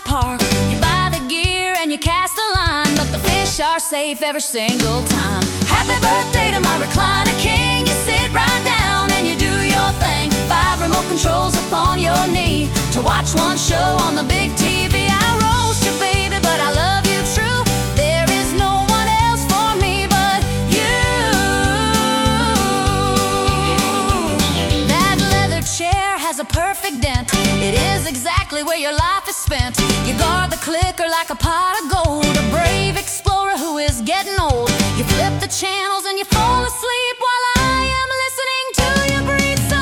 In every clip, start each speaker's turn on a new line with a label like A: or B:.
A: park. You buy the gear and you cast the line, but the fish are safe every single time. Happy birthday to my recliner king. You sit right down and you do your thing. 5 remote controls upon your knee to watch one show on the big TV. I roast you, baby, but I love you true. There is no one else for me but you. That leather chair has a perfect dent. It is exactly where your life is spent. You guard the clicker like a pot of gold, a brave explorer who is getting old. You flip the channels and you fall asleep while I am listening to you breathe so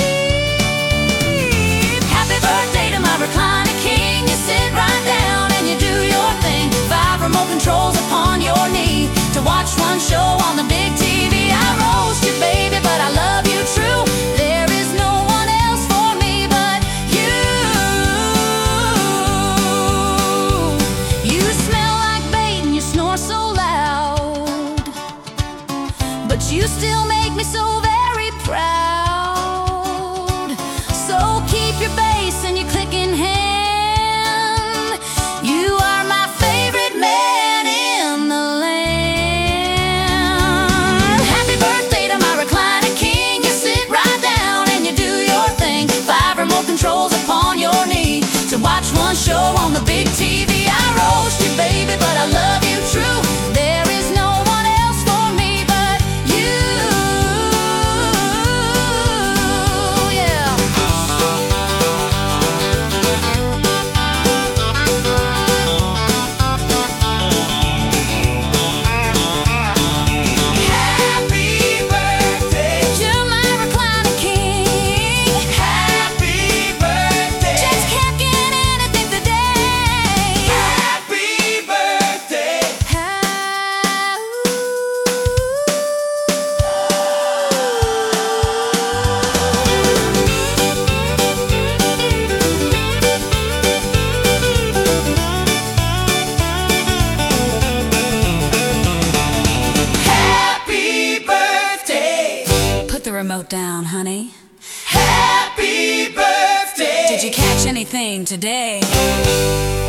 A: deep. Happy birthday to my recliner king. You sit right down and you do your thing. 5 remote controls upon your knee to watch one show on the big TV. I roast you, baby, but I love you true. There is no one else for me but you. You smell like bait and you snore so loud, but you still make me so very proud. So keep your bass and your click in hand. You are my favorite man in the land. Happy birthday to my recliner king. You sit right down and you do your thing. 5 remote controls upon your knee to watch one show on the big TV. I roast you, baby, but I love you true. There is no one else for me but you. Yeah.
B: Happy birthday.
A: To my recliner king.
B: Happy birthday.
A: Just can't get anything today.
B: Happy birthday. Happy birthday.
A: Put the remote down, honey.
B: Happy birthday.
A: Did you catch anything today?